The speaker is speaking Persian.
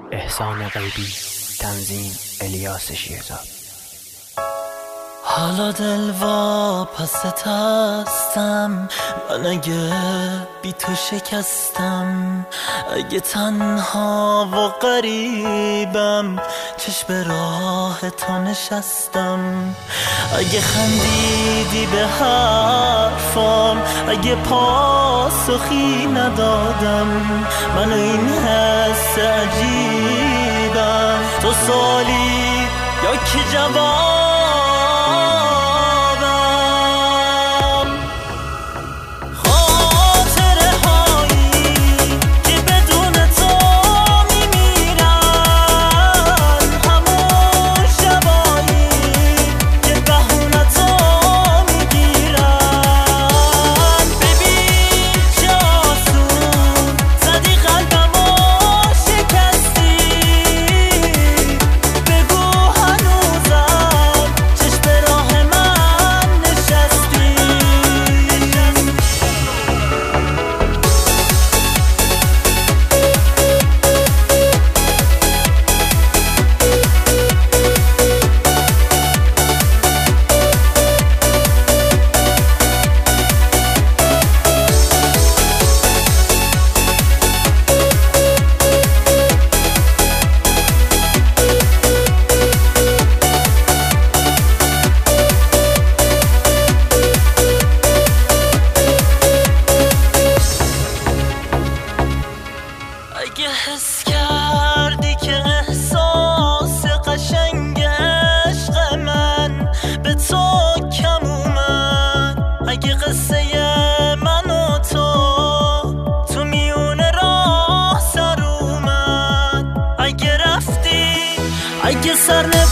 احسان غیبی، تنظیم الیاس شیرزاد. حالا دل واپست هستم من، اگه بی تو شکستم، اگه تنها و غریبم چشم راه تو نشستم، اگه خندیدی به حرفام، اگه پاسخی ندادم، من این حس عجیبم، تو سوالی یا که جواب. اگه حس کردی که احساس قشنگ عشق من به تو کم اومد، اگه قصه من و تو میون راه سر اومد، اگه رفتی، اگه سر